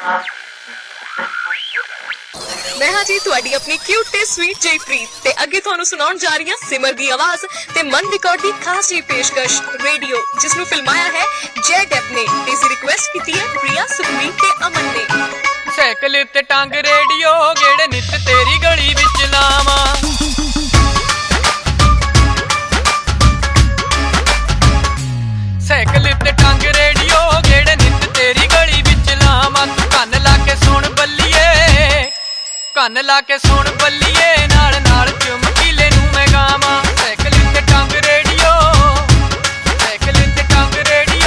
मैं हाँ जी तुहाडी अपनी क्यूट ते स्वीट जयप्रीत ते अगे तुहानू सुनाउण जा रही हां सिमर दी आवाज ते मन रिकॉर्ड दी खास जी पेशकश रेडियो जिसनू फिल्माया है जय डेप ने ते इसी रिक्वेस्ट कीती है प्रिया सुखवीर ते अमन ने। साइकिल ते टंग रेडियो गेड़े नित तेरी गली विच लावा साइकिल ते टंग रेडियो गेड़े नित तेरी गली विच लावा तू कन्न ला के सुन बल्लिए कन्न ला के सुन बल्लिए नाल नाल चुमकीले नू मैं गावां साइकिल ते टंग रेडियो साइकिल ते टंग रेडियो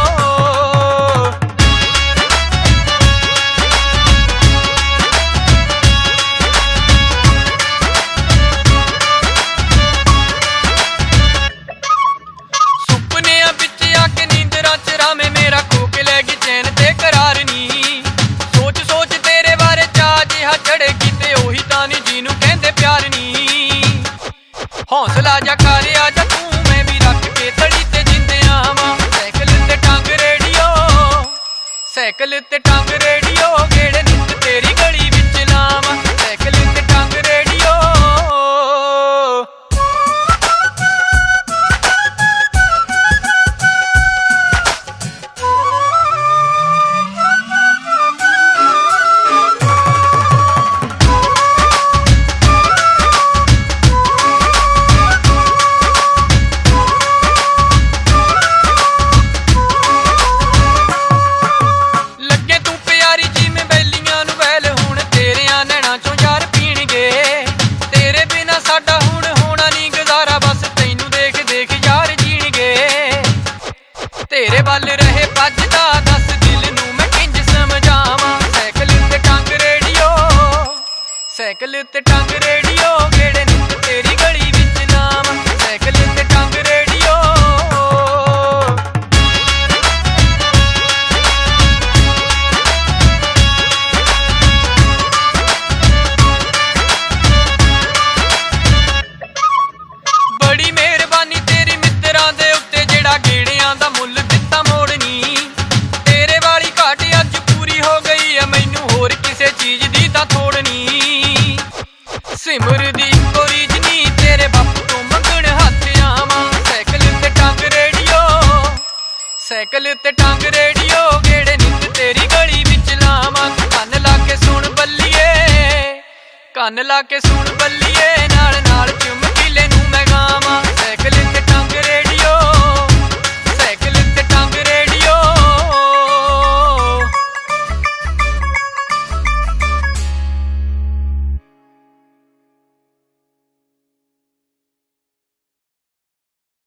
सुपनियां विच आके नींदरां च रामे मेरा खोक लैगी चैन ते करार नी सोच सोच तेरे बारे चा जिहा चढ़े किते ओही तानी जीनू कहंदे प्यार नी हौसला जा कर आजा तू मैं भी रख के तड़ी ते जिंदे आवां साइकिल ते टंग रेडियो साइकिल ते टंग रेडियो गेड़े नित तेरी गली विच लावां साइकिल ते टंग रेडियो ਲੱਗੇ ਤੂੰ ਪਿਆਰੀ ਜੀ ਮੈਂ ਬੈਲੀਆਂ ਨੂੰ ਵੈਲ ਹੁਣ ਤੇਰਿਆਂ ਨੈਣਾਂ ਚੋਂ ਯਾਰ ਪੀਣਗੇ ਤੇਰੇ ਬਿਨਾ ਸਾਡਾ ਹੁਣ ਹੋਣਾ ਨਹੀਂ ਗੁਜ਼ਾਰਾ ਬਸ ਤੈਨੂੰ ਦੇਖ ਦੇਖ ਯਾਰ ਜੀਣਗੇ ਤੇਰੇ ਵੱਲ ਰਹੇ ਭੱਜਦਾ ਦੱਸ ਦਿਲ ਨੂੰ ਮੈਂ ਕਿੰਜ ਸਮਝਾਵਾਂ ਸਾਈਕਲ ਤੇ ਟੰਗ ਰੇਡੀਓ ਸਾਈਕਲ ਤੇ ਟੰਗ ਰੇਡੀਓ ਗੇੜੇ ਨਿਤ ਤੇਰੀ ਗਲੀ ਵਿੱਚ ਲਾਵਾਂ ਸਾਈਕਲ ਤੇ ਟੰਗ ਰੇਡੀਓ बड़ी मेहरबानी तेरी मित्तरां दे उत्ते जेड़ा गेड़ियां दा मुल दित्ता मोड़नी तेरे वाली घाट अज पूरी हो गई है मैनू होर किसे चीज दी तां थोड़नी सिमर दी इक्को रीझ नी तेरे बापू तो मंगण हत्थ आवां साइकिल ते टंग रेडियो साइकिल ते टंग रेडियो गेड़े नित तेरी गली विच लावां कन्न ला के सुन बल्लिए कन्न ला के सुन बल्लिए